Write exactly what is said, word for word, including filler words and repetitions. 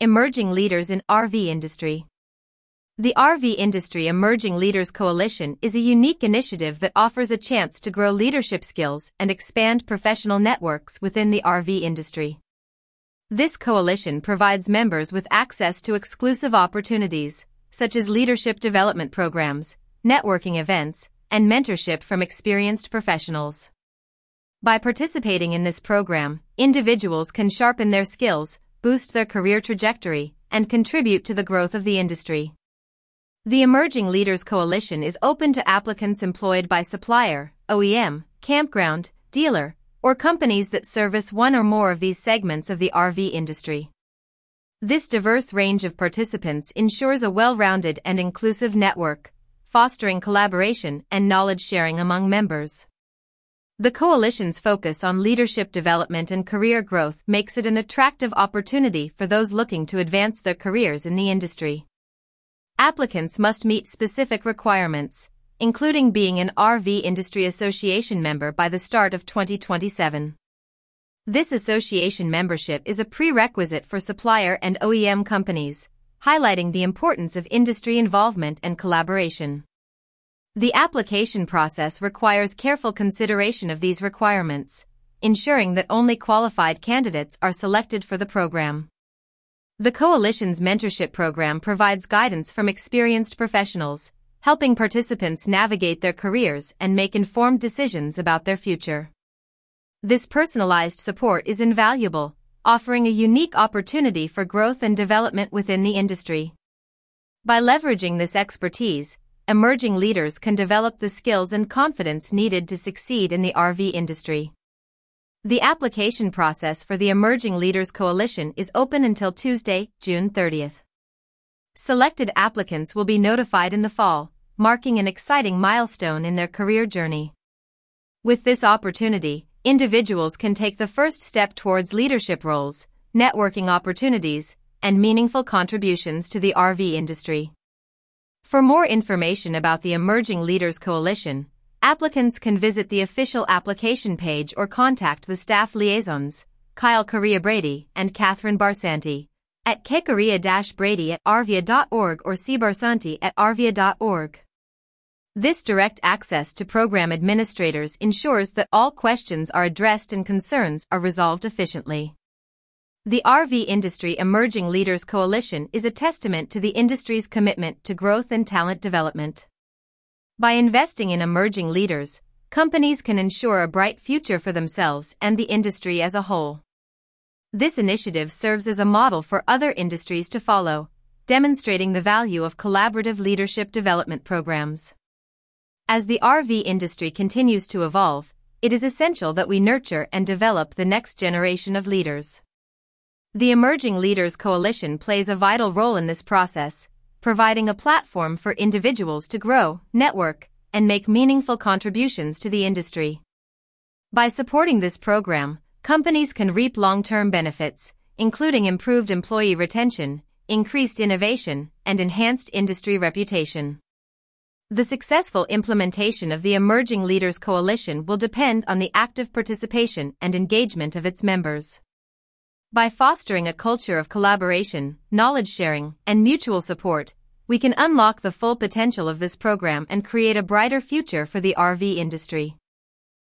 Emerging Leaders in R V Industry. The R V Industry Emerging Leaders Coalition is a unique initiative that offers a chance to grow leadership skills and expand professional networks within the R V industry. This coalition provides members with access to exclusive opportunities, such as leadership development programs, networking events, and mentorship from experienced professionals. By participating in this program, individuals can sharpen their skills, boost their career trajectory, and contribute to the growth of the industry. The Emerging Leaders Coalition is open to applicants employed by supplier, O E M, campground, dealer, or companies that service one or more of these segments of the R V industry. This diverse range of participants ensures a well-rounded and inclusive network, fostering collaboration and knowledge sharing among members. The coalition's focus on leadership development and career growth makes it an attractive opportunity for those looking to advance their careers in the industry. Applicants must meet specific requirements, including being an R V Industry Association member by the start of twenty twenty-seven. This association membership is a prerequisite for supplier and O E M companies, highlighting the importance of industry involvement and collaboration. The application process requires careful consideration of these requirements, ensuring that only qualified candidates are selected for the program. The coalition's mentorship program provides guidance from experienced professionals, helping participants navigate their careers and make informed decisions about their future. This personalized support is invaluable, offering a unique opportunity for growth and development within the industry. By leveraging this expertise, emerging leaders can develop the skills and confidence needed to succeed in the R V industry. The application process for the Emerging Leaders Coalition is open until Tuesday, June thirtieth. Selected applicants will be notified in the fall, marking an exciting milestone in their career journey. With this opportunity, individuals can take the first step towards leadership roles, networking opportunities, and meaningful contributions to the R V industry. For more information about the Emerging Leaders Coalition, applicants can visit the official application page or contact the staff liaisons, Kyle Correa-Brady and Catherine Barsanti, at kcorrea-brady at arvia dot org or cbarsanti at arvia dot org. This direct access to program administrators ensures that all questions are addressed and concerns are resolved efficiently. The R V Industry Emerging Leaders Coalition is a testament to the industry's commitment to growth and talent development. By investing in emerging leaders, companies can ensure a bright future for themselves and the industry as a whole. This initiative serves as a model for other industries to follow, demonstrating the value of collaborative leadership development programs. As the R V industry continues to evolve, it is essential that we nurture and develop the next generation of leaders. The Emerging Leaders Coalition plays a vital role in this process, providing a platform for individuals to grow, network, and make meaningful contributions to the industry. By supporting this program, companies can reap long-term benefits, including improved employee retention, increased innovation, and enhanced industry reputation. The successful implementation of the Emerging Leaders Coalition will depend on the active participation and engagement of its members. By fostering a culture of collaboration, knowledge sharing, and mutual support, we can unlock the full potential of this program and create a brighter future for the R V industry.